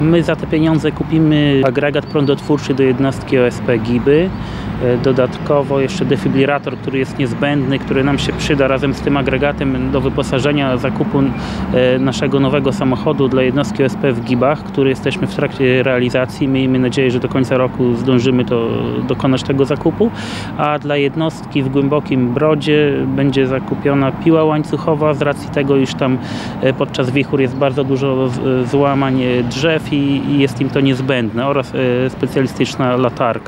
My za te pieniądze kupimy agregat prądotwórczy do jednostki OSP Giby. Dodatkowo jeszcze defibrylator, który jest niezbędny, który nam się przyda razem z tym agregatem do wyposażenia zakupu naszego nowego samochodu dla jednostki OSP w Gibach, który jesteśmy w trakcie realizacji. Miejmy nadzieję, że do końca roku zdążymy dokonać tego zakupu. A dla jednostki w Głębokim Brodzie będzie zakupiona piła łańcuchowa z racji tego, iż tam podczas wichur jest bardzo dużo złamań drzew i jest im to niezbędne, oraz specjalistyczna latarka.